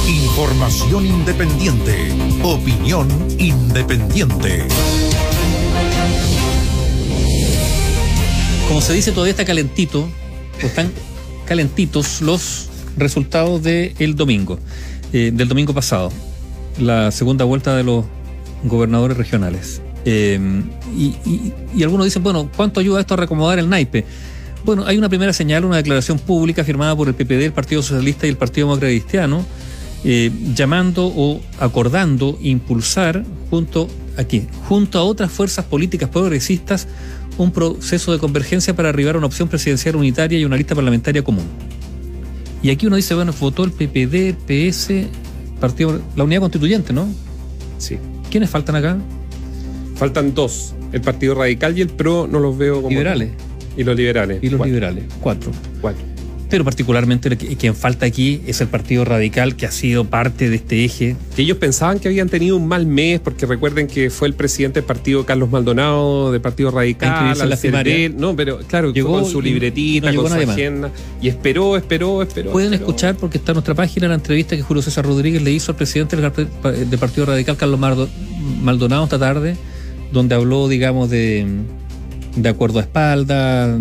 Información independiente. Opinión independiente. Como se dice, todavía está calentito, o están calentitos los resultados del domingo pasado, la segunda vuelta de los gobernadores regionales. Y algunos dicen, bueno, ¿cuánto ayuda esto a reacomodar el naipe? Bueno, hay una primera señal, una declaración pública firmada por el PPD, el Partido Socialista y el Partido Demócrata Cristiano, llamando o acordando impulsar junto a otras fuerzas políticas progresistas un proceso de convergencia para arribar a una opción presidencial unitaria y una lista parlamentaria común. Y aquí uno dice, bueno, votó el PPD, el PS, la Unidad Constituyente, ¿no? Sí. ¿Quiénes faltan acá? Faltan dos, el Partido Radical y el PRO no los veo como... Liberales. Y los liberales. Y los liberales, cuatro. Cuatro. Pero particularmente quien falta aquí es el Partido Radical, que ha sido parte de este eje. Que ellos pensaban que habían tenido un mal mes, porque recuerden que fue el presidente del partido Carlos Maldonado, del Partido Radical, no, pero claro, llegó con su libretita, con su agenda, y esperó. Pueden escuchar, porque está en nuestra página, la entrevista que Julio César Rodríguez le hizo al presidente del Partido Radical, Carlos Maldonado, esta tarde, donde habló, digamos, de acuerdo a espalda,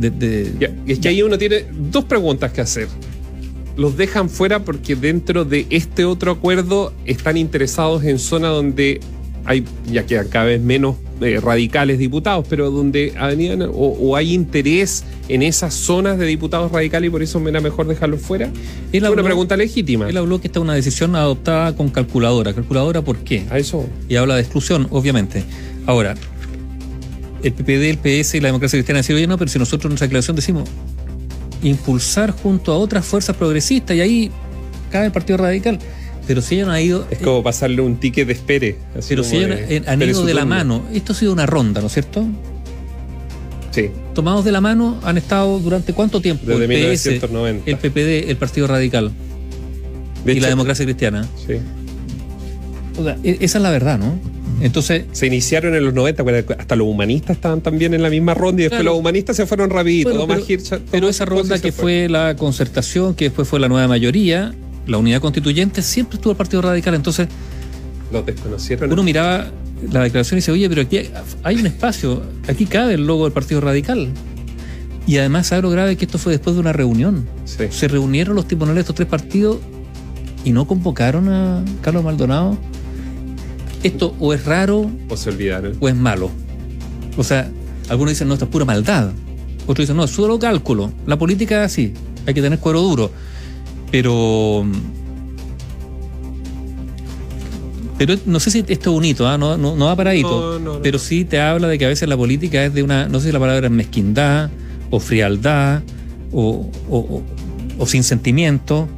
es que ahí uno tiene dos preguntas que hacer. Los dejan fuera porque dentro de este otro acuerdo están interesados en zonas donde hay, ya quedan cada vez menos radicales diputados, pero donde hay interés en esas zonas de diputados radicales y por eso me era mejor dejarlos fuera. Es una pregunta legítima. Él habló que esta es una decisión adoptada con calculadora. ¿Calculadora por qué? A eso. Y habla de exclusión, obviamente. Ahora, el PPD, el PS y la Democracia Cristiana han sido, oye, no, pero si nosotros en nuestra declaración decimos impulsar junto a otras fuerzas progresistas, y ahí cabe el Partido Radical. Pero si ellos han ido... Es como pasarle un ticket de espere. Pero si ellos han ido de la mano, esto ha sido una ronda, ¿no es cierto? Sí. Tomados de la mano han estado durante ¿cuánto tiempo? Desde el 1990. PS, el PPD, el Partido Radical y la Democracia Cristiana. Sí. O sea, esa es la verdad, ¿no? Entonces, se iniciaron en los 90, hasta los humanistas estaban también en la misma ronda y después los humanistas se fueron rapidito. Bueno, pero esa ronda que fue la concertación, que después fue la nueva mayoría, la unidad constituyente, siempre estuvo el Partido Radical. Entonces, los desconocieron. Uno miraba la declaración y dice, oye, pero aquí hay un espacio, aquí cabe el logo del Partido Radical. Y además, ¿sabe lo grave? Que esto fue después de una reunión. Sí. Se reunieron los tribunales de estos tres partidos y no convocaron a Carlos Maldonado. Esto o es raro o se olvidaron o es malo. O sea, algunos dicen, no, esto es pura maldad. Otros dicen, no, es solo cálculo. La política es así, hay que tener cuero duro. Pero no sé si esto es bonito, ¿eh? No va paradito. No. Pero sí te habla de que a veces la política es de una, no sé si la palabra es mezquindad o frialdad o sin sentimiento.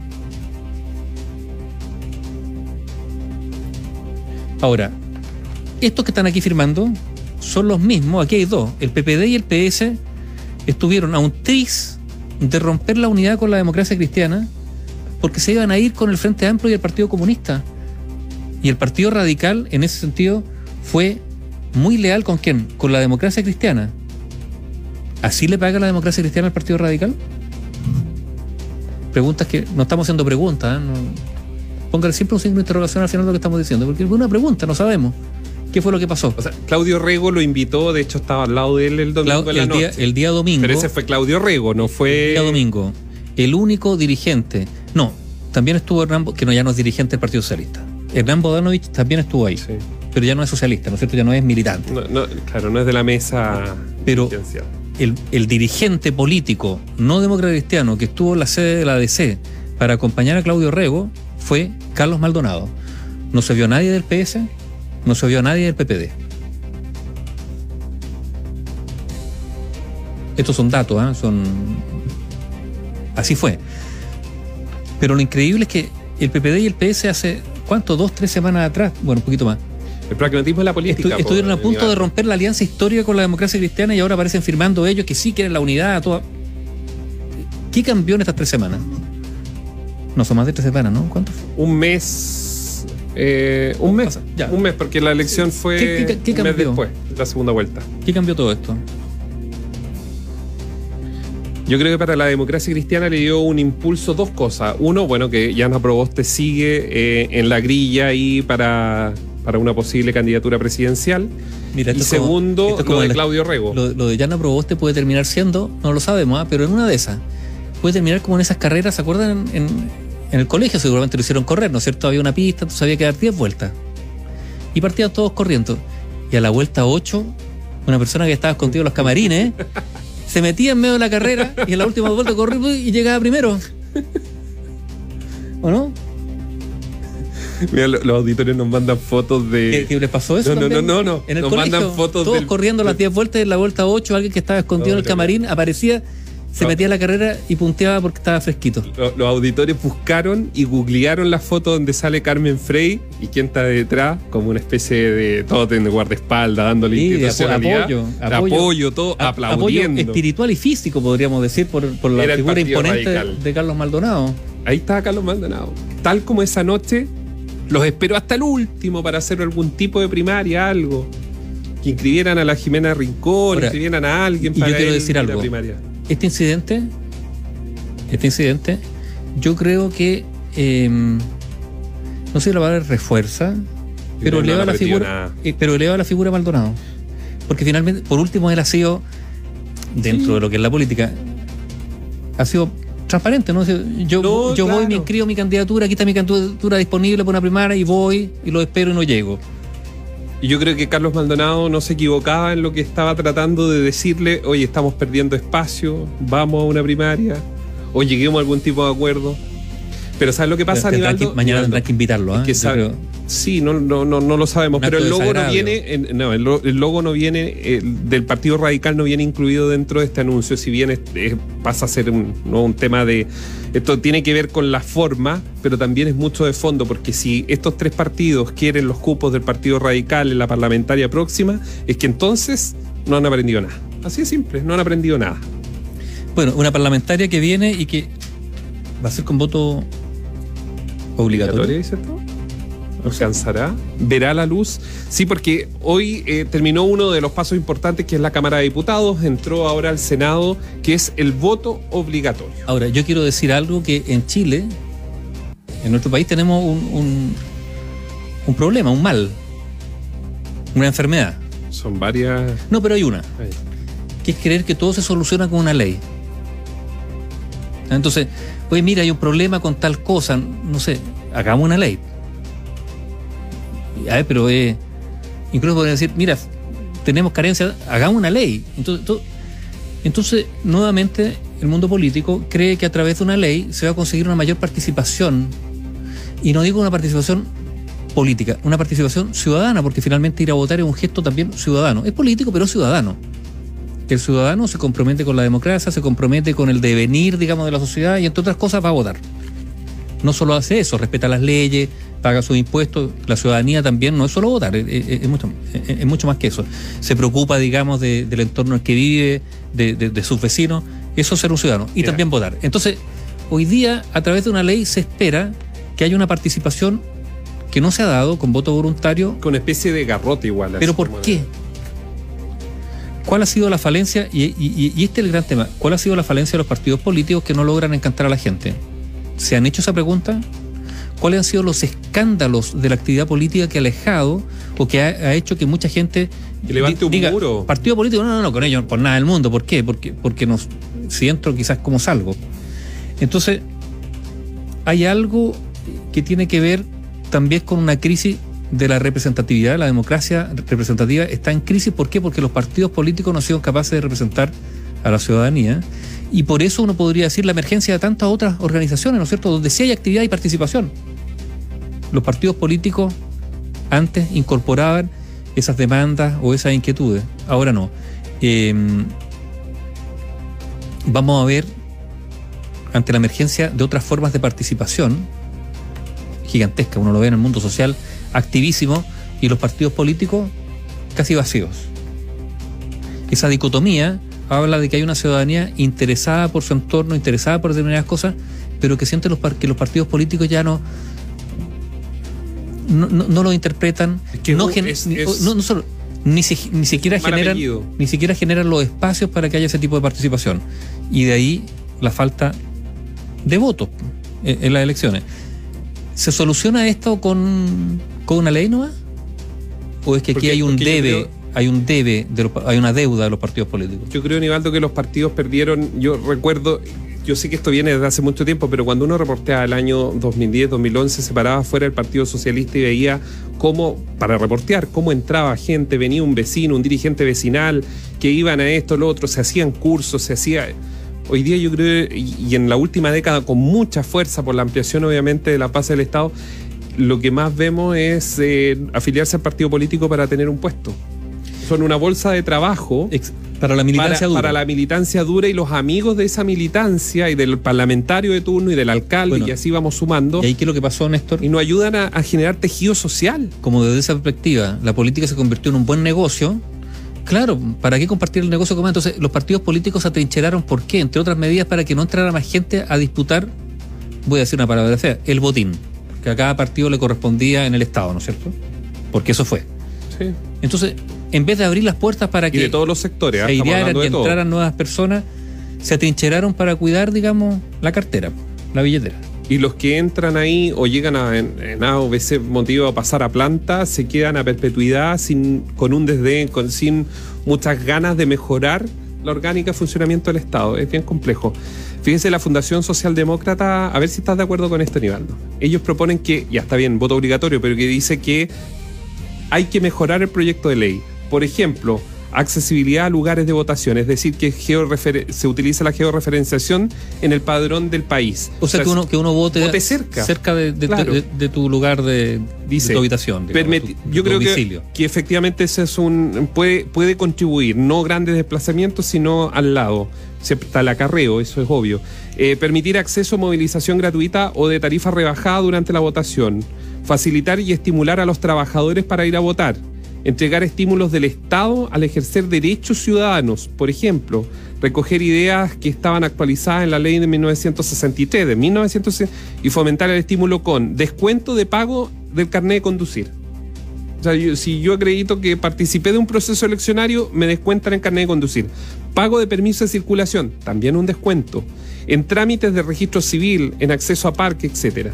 Ahora, estos que están aquí firmando son los mismos, aquí hay dos, el PPD y el PS estuvieron a un tris de romper la unidad con la Democracia Cristiana porque se iban a ir con el Frente Amplio y el Partido Comunista. Y el Partido Radical, en ese sentido, fue muy leal ¿con quién? Con la Democracia Cristiana. ¿Así le paga la Democracia Cristiana al Partido Radical? Preguntas que no estamos haciendo preguntas, ¿eh? Póngale siempre un signo de interrogación al final de lo que estamos diciendo, porque es una pregunta, no sabemos qué fue lo que pasó. O sea, Claudio Rego lo invitó, de hecho estaba al lado de él el domingo en la noche. El día domingo. Pero ese fue Claudio Rego, no fue... El día domingo. El único dirigente. No, también estuvo Hernán, que ya no es dirigente del Partido Socialista. Hernán Bodanovich también estuvo ahí. Sí. Pero ya no es socialista, ¿no es cierto? Ya no es militante. Claro, no es de la mesa. Pero el dirigente político no demócrata cristiano que estuvo en la sede de la ADC para acompañar a Claudio Rego fue Carlos Maldonado. No se vio a nadie del PS, no se vio a nadie del PPD. Estos son datos, ¿eh? Así fue. Pero lo increíble es que el PPD y el PS hace, ¿cuánto? 2-3 semanas atrás, bueno, un poquito más. El pragmatismo de la política. Estuvieron a punto de romper la alianza histórica con la Democracia Cristiana y ahora aparecen firmando ellos que sí quieren la unidad. Toda. ¿Qué cambió en estas 3 semanas? No, son más de 3 semanas, ¿no? ¿Cuánto fue? Un mes. Un mes, porque la elección fue ¿Qué cambió? un mes después, la segunda vuelta. ¿Qué cambió todo esto? Yo creo que para la democracia cristiana le dio un impulso dos cosas. Uno, bueno, que Jana Proboste sigue en la grilla ahí para una posible candidatura presidencial. Mira, y segundo, esto es como lo de Claudio Rego. Lo de Jana Proboste puede terminar siendo, no lo sabemos, pero en una de esas, puede terminar como en esas carreras, ¿se acuerdan? En el colegio seguramente lo hicieron correr, ¿no es cierto? Había una pista, tú sabías que dar 10 vueltas. Y partían todos corriendo. Y a la vuelta 8, una persona que estaba escondida en los camarines se metía en medio de la carrera y en la última vuelta corrió y llegaba primero. ¿O no? Mira, los auditores nos mandan fotos de... ¿Qué les pasó eso? No. En el nos colegio, mandan fotos todos corriendo las 10 vueltas y en la vuelta 8 alguien que estaba escondido en el camarín aparecía, se metía en la carrera y punteaba porque estaba fresquito. Los auditores buscaron y googlearon la foto donde sale Carmen Frey y quién está detrás, como una especie de todo de guardaespaldas, dándole institucionalidad, apoyo, todo aplaudiendo. Apoyo espiritual y físico, podríamos decir, por la Era figura imponente radical de Carlos Maldonado. Ahí estaba Carlos Maldonado. Tal como esa noche, los esperó hasta el último para hacer algún tipo de primaria, algo. Que inscribieran a la Jimena Rincón, Ahora, inscribieran a alguien y para yo quiero él decir ir a algo. primaria. Este incidente, yo creo que, no sé si la palabra refuerza, pero eleva la figura de Maldonado. Porque finalmente, por último, él ha sido, dentro de lo que es la política, ha sido transparente, ¿no? Yo voy, me inscribo mi candidatura, aquí está mi candidatura disponible para una primaria y voy y lo espero y no llego. Y yo creo que Carlos Maldonado no se equivocaba en lo que estaba tratando de decirle, oye, estamos perdiendo espacio, vamos a una primaria, o lleguemos a algún tipo de acuerdo. Pero ¿sabes lo que pasa, Aníbaldo? Mañana tendrán que invitarlo, ¿eh? Sí, no lo sabemos, pero el logo no viene, el logo no viene, del Partido Radical no viene incluido dentro de este anuncio, si bien pasa a ser un tema de... Esto tiene que ver con la forma, pero también es mucho de fondo, porque si estos tres partidos quieren los cupos del Partido Radical en la parlamentaria próxima, es que entonces no han aprendido nada. Así de simple, no han aprendido nada. Bueno, una parlamentaria que viene y que va a ser con voto obligatorio. ¿Dice esto? ¿Alcanzará? ¿Verá la luz? Sí, porque hoy terminó uno de los pasos importantes, que es la Cámara de Diputados, entró ahora al Senado, que es el voto obligatorio. Ahora, yo quiero decir algo, que en Chile, en nuestro país, tenemos un problema, un mal, una enfermedad. Son varias... No, pero hay una, que es creer que todo se soluciona con una ley. Entonces, oye, mira, hay un problema con tal cosa, no sé, hagamos una ley. Pero incluso podrían decir, mira, tenemos carencias, hagamos una ley. Entonces, nuevamente, el mundo político cree que a través de una ley se va a conseguir una mayor participación. Y no digo una participación política, una participación ciudadana, porque finalmente ir a votar es un gesto también ciudadano. Es político, pero ciudadano. El ciudadano se compromete con la democracia, se compromete con el devenir, digamos, de la sociedad, y entre otras cosas va a votar. No solo hace eso, respeta las leyes, paga sus impuestos. La ciudadanía también no es solo votar, es mucho más que eso. Se preocupa, digamos, del entorno en el que vive, de sus vecinos. Eso es ser un ciudadano. Y también votar. Entonces, hoy día, a través de una ley, se espera que haya una participación que no se ha dado con voto voluntario. Con especie de garrote igual. ¿Pero por qué? ¿Cuál ha sido la falencia? Y este es el gran tema. ¿Cuál ha sido la falencia de los partidos políticos que no logran encantar a la gente? ¿Se han hecho esa pregunta? ¿Cuáles han sido los escándalos de la actividad política que ha alejado o que ha hecho que mucha gente que levante un diga, muro? Partido político, no, con ellos por nada del mundo. ¿Por qué? Porque si entro quizás como salgo. Entonces, hay algo que tiene que ver también con una crisis de la representatividad. La democracia representativa está en crisis. ¿Por qué? Porque los partidos políticos no han sido capaces de representar a la ciudadanía. Y por eso uno podría decir la emergencia de tantas otras organizaciones, ¿no es cierto?, donde sí hay actividad y participación. Los partidos políticos antes incorporaban esas demandas o esas inquietudes, ahora no. Vamos a ver, ante la emergencia de otras formas de participación gigantesca, uno lo ve en el mundo social activísimo, y los partidos políticos casi vacíos. Esa dicotomía habla de que hay una ciudadanía interesada por su entorno, interesada por determinadas cosas, pero que siente que los partidos políticos ya no lo interpretan, es que ni siquiera generan los espacios para que haya ese tipo de participación. y de ahí la falta de votos en las elecciones. ¿Se soluciona esto con una ley nueva? ¿O es que aquí hay un debe, hay una deuda de los partidos políticos? Yo creo, Nivaldo, que los partidos perdieron. Yo recuerdo, yo sé que esto viene desde hace mucho tiempo, pero cuando uno reporteaba el año 2010, 2011, se paraba fuera del Partido Socialista y veía cómo, para reportear, cómo entraba gente, venía un vecino, un dirigente vecinal, que iban a esto, lo otro, se hacían cursos, se hacía... Hoy día yo creo, y en la última década con mucha fuerza por la ampliación obviamente de la base del Estado, lo que más vemos es afiliarse al partido político para tener un puesto. Son una bolsa de trabajo para la militancia dura. Para la militancia dura, y los amigos de esa militancia y del parlamentario de turno y del alcalde, bueno, y así vamos sumando. Y ahí, ¿qué es lo que pasó, Néstor? Y nos ayudan a generar tejido social. Como desde esa perspectiva la política se convirtió en un buen negocio. Claro, ¿para qué compartir el negocio con más? Entonces, los partidos políticos se atrincheraron, ¿por qué? Entre otras medidas, para que no entrara más gente a disputar, voy a decir una palabra fea, el botín, que a cada partido le correspondía en el Estado, ¿no es cierto? Porque eso fue. Sí. Entonces, en vez de abrir las puertas para que... Y de todos los sectores, se idearan que entraran nuevas personas, se atrincheraron para cuidar, digamos, la cartera, la billetera. Y los que entran ahí o llegan en A o B C motivo a pasar a planta, se quedan a perpetuidad con un desdén, sin muchas ganas de mejorar la orgánica funcionamiento del Estado. Es bien complejo. Fíjese, la Fundación Socialdemócrata, a ver si estás de acuerdo con esto, Nivaldo. Ellos proponen que, ya está bien, voto obligatorio, pero que dice que hay que mejorar el proyecto de ley. Por ejemplo, accesibilidad a lugares de votación, es decir, que se utiliza la georreferenciación en el padrón del país. O sea, que uno vote cerca claro, de tu lugar de tu habitación. Digamos, yo creo que efectivamente ese es puede contribuir, no grandes desplazamientos, sino al lado. Está el acarreo, eso es obvio. Permitir acceso a movilización gratuita o de tarifa rebajada durante la votación. Facilitar y estimular a los trabajadores para ir a votar. Entregar estímulos del Estado al ejercer derechos ciudadanos, por ejemplo, recoger ideas que estaban actualizadas en la ley de 1963, y fomentar el estímulo con descuento de pago del carnet de conducir. O sea, si yo acredito que participé de un proceso eleccionario, me descuentan el carnet de conducir. Pago de permiso de circulación, también un descuento. En trámites de registro civil, en acceso a parque, etcétera.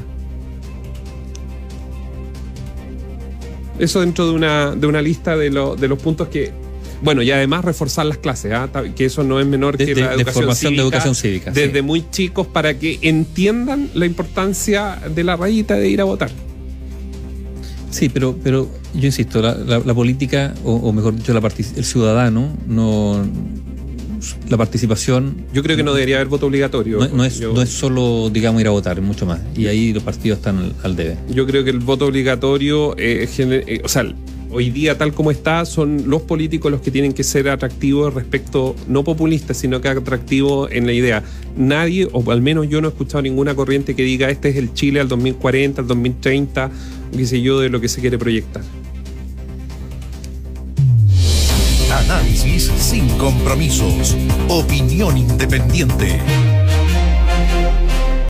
Eso dentro de una lista de los puntos que... Bueno, y además reforzar las clases, que eso no es menor que la educación cívica. Desde muy chicos, para que entiendan la importancia de la rayita de ir a votar. Sí, pero yo insisto, la política, o mejor dicho, el ciudadano, la participación... Yo creo que no debería haber voto obligatorio. No es solo, digamos, ir a votar, es mucho más. Y ahí los partidos están al debe. Yo creo que el voto obligatorio, o sea, hoy día tal como está, son los políticos los que tienen que ser atractivos respecto, no populistas, sino que atractivos en la idea. Nadie, o al menos yo no he escuchado ninguna corriente que diga este es el Chile al 2040, al 2030, qué sé yo, de lo que se quiere proyectar. Análisis sin compromisos. Opinión independiente.